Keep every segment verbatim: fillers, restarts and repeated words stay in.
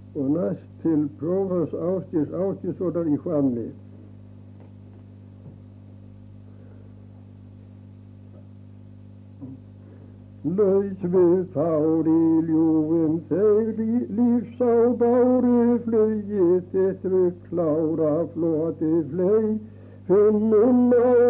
og næst til prófans Ásgeirs Ásgeirssonar í Hvammi. Laus við fári ljúfum þeir lífsá bári flugi þitt við klára floti flei finnum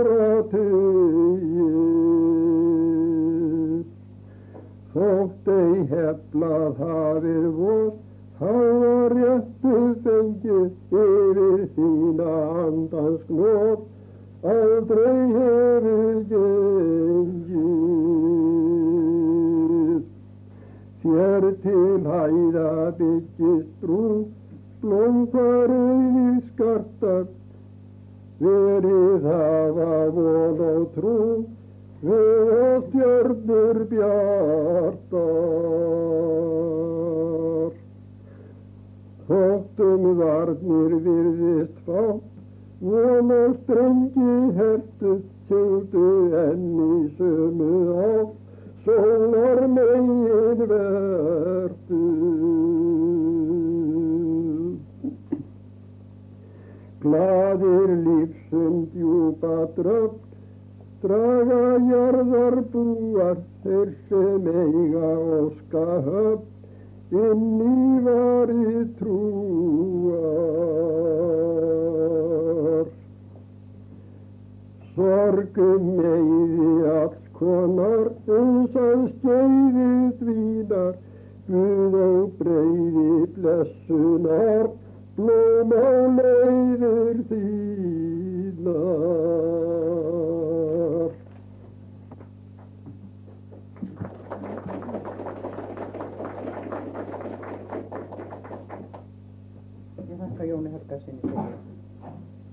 áratugir. Þótt ei heflað hafið vor, hafa réttu fengið yfir þína andans gnót, aldrei hefur gengið. Þér til hæða byggist brú, blómkvarið í skartar, verið hafa von og trú, við og stjörnur bjartar. Þóttum varnir virðist fátt, von og strengi hertu, sjóðu enn í sömu átt, sólar megin vertu. Glaðir lífsum djúpa dröfn, draga jarðarbúar, þeir sem eiga óska höfn, inn í varið trúar. Sorgum meiði alls konar, eins að skeiðið dvínar, Guð og breiði blessunar, blóm á leiðir þínar. Ég þakka Jóni Helgasyni fyrir.